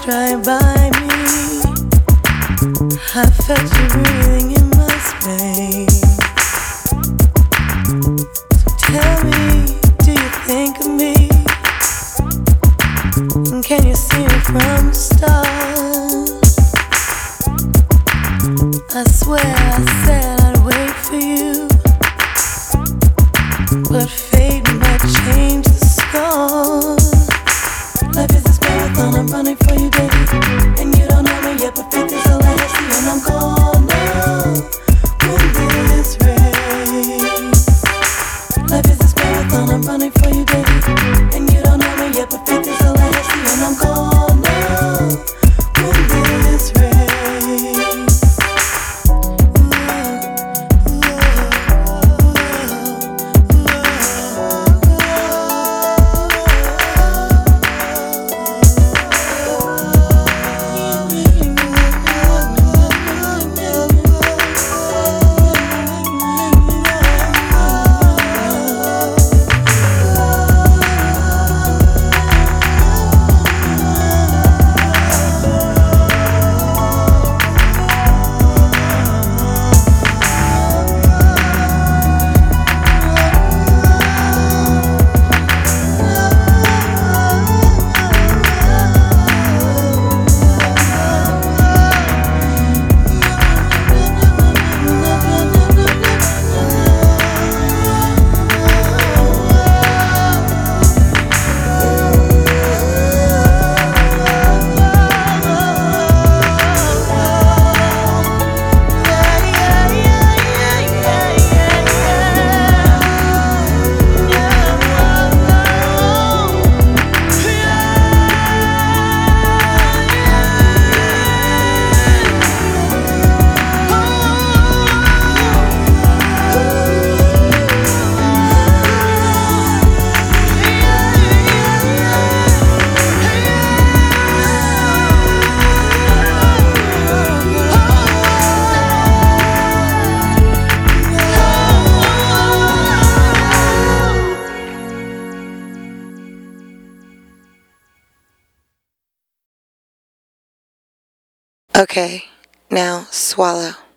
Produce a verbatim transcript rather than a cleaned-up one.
passed right by me. I felt you breathing in my space. So tell me, do you think of me? And can you see me from the start? I swear I said I'd wait for you, but fate might change the score. Life is this marathon, I'm running for you, baby. And you don't know me yet, but faith is all I see. And I'm gonna win this race. Life is this marathon, I'm running for you, baby. And you don't know me yet, but faith is all I see. And I'm gonna win this race. Okay, now swallow.